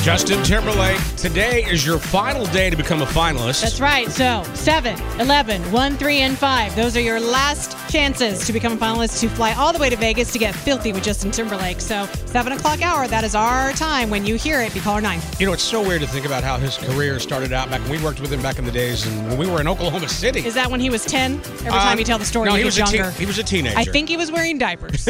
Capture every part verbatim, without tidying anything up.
Justin Timberlake, today is your final day to become a finalist. That's right. So, seven, eleven, one, three, and five. Those are your last chances to become a finalist to fly all the way to Vegas to get filthy with Justin Timberlake. So, seven o'clock hour, that is our time. When you hear it, be caller nine. You know, it's so weird to think about how his career started out back when we worked with him back in the days and when we were in Oklahoma City. Is that when he was ten? Every Uh, time you tell the story, no, he, he gets was a younger. teen- he was a teenager. I think he was wearing diapers.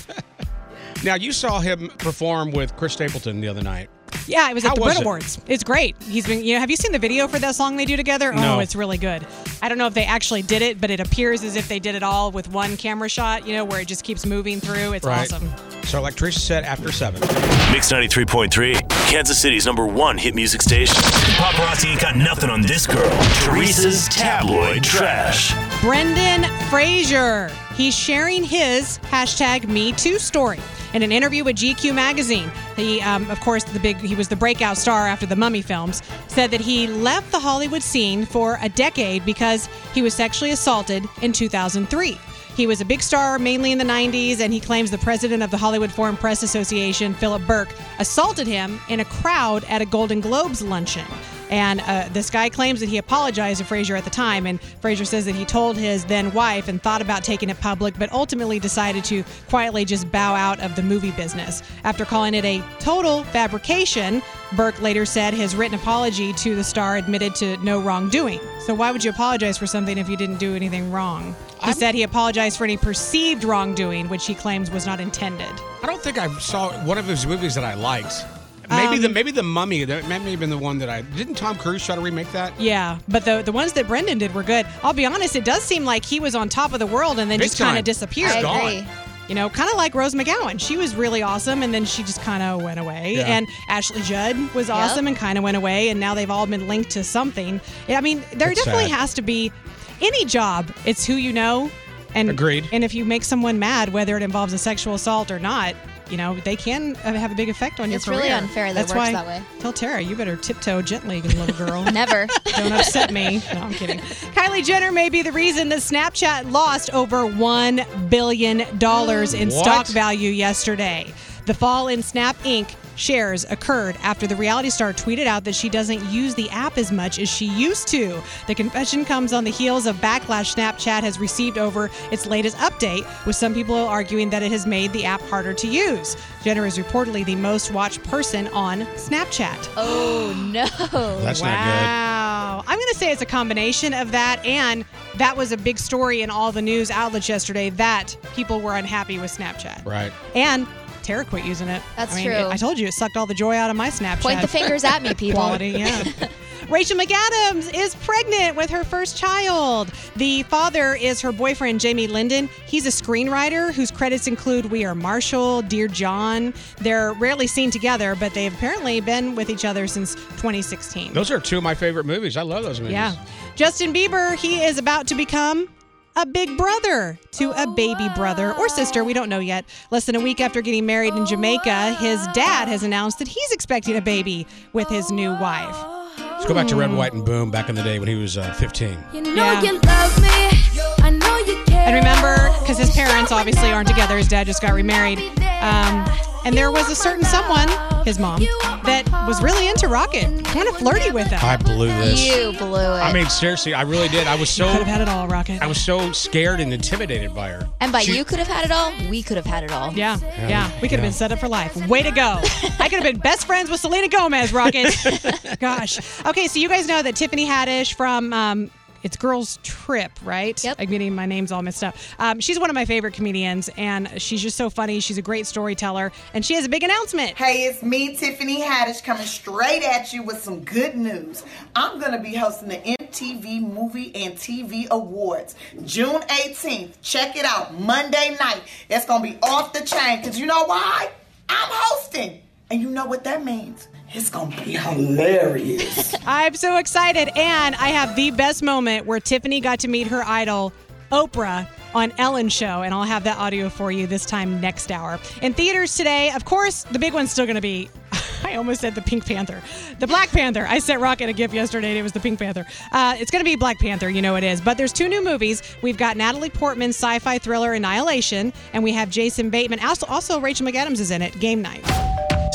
Now, you saw him perform with Chris Stapleton the other night. Yeah, it was at How the was Brit it? Awards. It's great. He's been, you know, have you seen the video for that song they do together? No. Oh, it's really good. I don't know if they actually did it, but it appears as if they did it all with one camera shot, you know, where it just keeps moving through. It's Right. awesome. So, like Teresa said, after seven. Mix ninety-three point three, Kansas City's number one hit music station. Paparazzi ain't got nothing on this girl. Teresa's tabloid trash. Brendan Fraser. He's sharing his hashtag Me Too story. In an interview with G Q magazine, he, um, of course, the big he was the breakout star after the Mummy films, said that he left the Hollywood scene for a decade because he was sexually assaulted in two thousand three. He was a big star mainly in the nineties, and he claims the president of the Hollywood Foreign Press Association, Philip Burke, assaulted him in a crowd at a Golden Globes luncheon. And uh, this guy claims that he apologized to Fraser at the time, and Fraser says that he told his then wife and thought about taking it public, but ultimately decided to quietly just bow out of the movie business. After calling it a total fabrication, Burke later said his written apology to the star admitted to no wrongdoing. So why would you apologize for something if you didn't do anything wrong? He I'm- said he apologized for any perceived wrongdoing, which he claims was not intended. I don't think I saw one of his movies that I liked. Maybe Um, the maybe the Mummy. That may have been the one that I didn't. Tom Cruise try to remake that. Yeah, but the the ones that Brendan did were good. I'll be honest, it does seem like he was on top of the world and then Big just kind time. of disappeared. He's I gone. agree. You know, kind of like Rose McGowan. She was really awesome, and then she just kind of went away. Yeah. And Ashley Judd was awesome and kind of went away, and now they've all been linked to something. I mean, there That's definitely sad. has to be any job. It's who you know. And, Agreed. And if you make someone mad, whether it involves a sexual assault or not, you know, they can have a big effect on your It's career. really unfair that it That's works why, that way. Tell Tara, you better tiptoe gently, little girl. Never. Don't upset me. No, I'm kidding. Kylie Jenner may be the reason that Snapchat lost over one billion dollars in What? stock value yesterday. The fall in Snap Incorporated shares occurred after the reality star tweeted out that she doesn't use the app as much as she used to. The confession comes on the heels of backlash Snapchat has received over its latest update, with some people arguing that it has made the app harder to use. Jenner is reportedly the most watched person on Snapchat. Oh, no. That's not Wow. I'm going to say it's a combination of that, and that was a big story in all the news outlets yesterday that people were unhappy with Snapchat. good. Right. And Tara quit using it. That's I mean, true. It, I told you, it sucked all the joy out of my Snapchat. Point the fingers at me, people. Quality, yeah. Rachel McAdams is pregnant with her first child. The father is her boyfriend, Jamie Linden. He's a screenwriter whose credits include We Are Marshall, Dear John. They're rarely seen together, but they've apparently been with each other since twenty sixteen. Those are two of my favorite movies. I love those movies. Yeah. Justin Bieber, he is about to become a big brother to a baby brother or sister. We don't know yet. Less than a week after getting married in Jamaica, his dad has announced that he's expecting a baby with his new wife. Let's go back to Red, White, and Boom back in the day when he was uh, fifteen. You know Yeah. you love me. I know you care. And remember, because his parents obviously aren't together, his dad just got remarried. Um, and there was a certain someone, his mom, that was really into Rocket, kind of flirty with him. I blew this. You blew it. I mean, seriously, I really did. I was so Could have had it all, Rocket. I was so scared and intimidated by her. and by She- you could have had it all, we could have had it all. Yeah, yeah. We could have yeah. been set up for life. Way to go. I could have been best friends with Selena Gomez, Rocket. Gosh. Okay, so you guys know that Tiffany Haddish from um, It's Girls Trip, right? Yep. I'm getting my names all messed up. Um, she's one of my favorite comedians, and she's just so funny. She's a great storyteller, and she has a big announcement. Hey, it's me, Tiffany Haddish, coming straight at you with some good news. I'm going to be hosting the M T V Movie and T V Awards June eighteenth. Check it out, Monday night. It's going to be off the chain, because you know why? I'm hosting. And you know what that means. It's going to be hilarious. I'm so excited, and I have the best moment where Tiffany got to meet her idol, Oprah, on Ellen's show, and I'll have that audio for you this time next hour. In theaters today, of course, the big one's still going to be, I almost said the Pink Panther. The Black Panther. I sent Rocket a gift yesterday, and it was the Pink Panther. Uh, it's going to be Black Panther, you know it is. But there's two new movies. We've got Natalie Portman's sci-fi thriller Annihilation, and we have Jason Bateman. Also, also Rachel McAdams is in it, Game Night.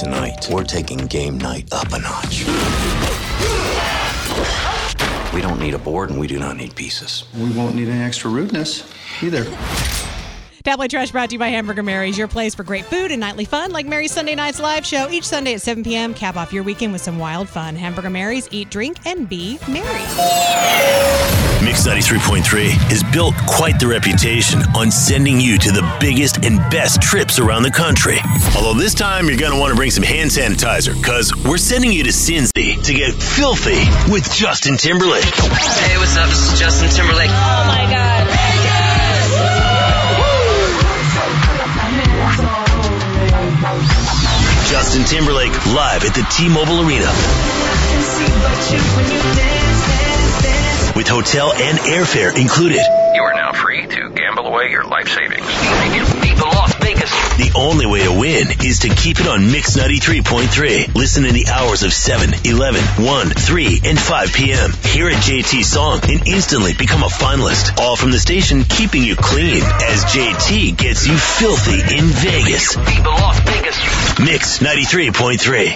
tonight, we're taking game night up a notch. We don't need a board, and we do not need pieces. We won't need any extra rudeness either. Tabloid Trash brought to you by Hamburger Mary's, your place for great food and nightly fun, like Mary's Sunday Nights live show each Sunday at seven p.m. Cap off your weekend with some wild fun. Hamburger Mary's, eat, drink, and be merry. Mix ninety-three point three has built quite the reputation on sending you to the biggest and best trips around the country. Although this time you're going to want to bring some hand sanitizer, because we're sending you to Cincy to get filthy with Justin Timberlake. Hey, what's up? This is Justin Timberlake. Oh my God. Justin Timberlake live at the T-Mobile Arena with hotel and airfare included. You are now free to gamble away your life savings. Beat the Las Vegas. The only way to win is to keep it on Mix ninety-three point three. Listen in the hours of seven, eleven, one, three, and five p.m. Hear a J T song and instantly become a finalist. All from the station keeping you clean as J T gets you filthy in Vegas. Beat the Las Vegas. Mix ninety-three point three.